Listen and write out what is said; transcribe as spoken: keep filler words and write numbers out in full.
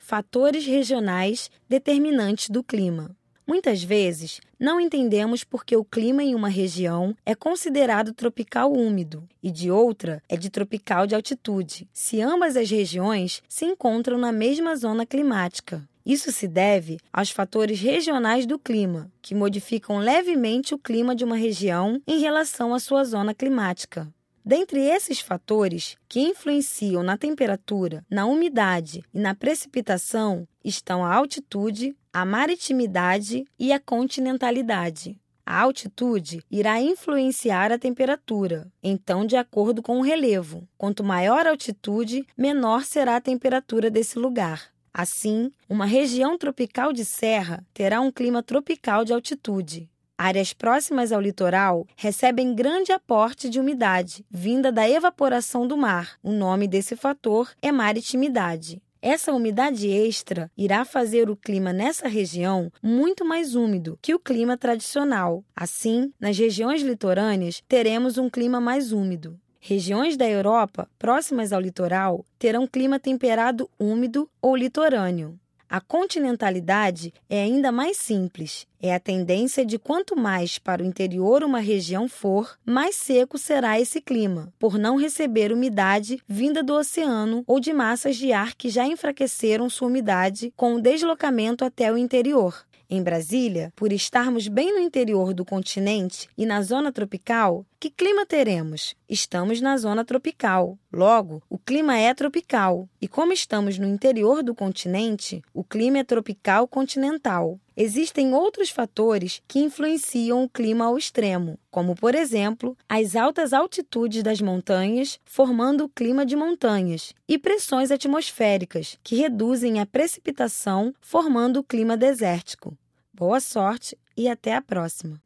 Fatores regionais determinantes do clima. Muitas vezes, não entendemos por que o clima em uma região é considerado tropical úmido e de outra é de tropical de altitude, se ambas as regiões se encontram na mesma zona climática. Isso se deve aos fatores regionais do clima, que modificam levemente o clima de uma região em relação à sua zona climática. Dentre esses fatores que influenciam na temperatura, na umidade e na precipitação estão a altitude, a maritimidade e a continentalidade. A altitude irá influenciar a temperatura, então, de acordo com o relevo. Quanto maior a altitude, menor será a temperatura desse lugar. Assim, uma região tropical de serra terá um clima tropical de altitude. Áreas próximas ao litoral recebem grande aporte de umidade, vinda da evaporação do mar. O nome desse fator é maritimidade. Essa umidade extra irá fazer o clima nessa região muito mais úmido que o clima tradicional. Assim, nas regiões litorâneas, teremos um clima mais úmido. Regiões da Europa, próximas ao litoral, terão clima temperado úmido ou litorâneo. A continentalidade é ainda mais simples. É a tendência de quanto mais para o interior uma região for, mais seco será esse clima, por não receber umidade vinda do oceano ou de massas de ar que já enfraqueceram sua umidade com o deslocamento até o interior. Em Brasília, por estarmos bem no interior do continente e na zona tropical, que clima teremos? Estamos na zona tropical. Logo, o clima é tropical. E como estamos no interior do continente, o clima é tropical continental. Existem outros fatores que influenciam o clima ao extremo, como, por exemplo, as altas altitudes das montanhas, formando o clima de montanhas, e pressões atmosféricas, que reduzem a precipitação, formando o clima desértico. Boa sorte e até a próxima!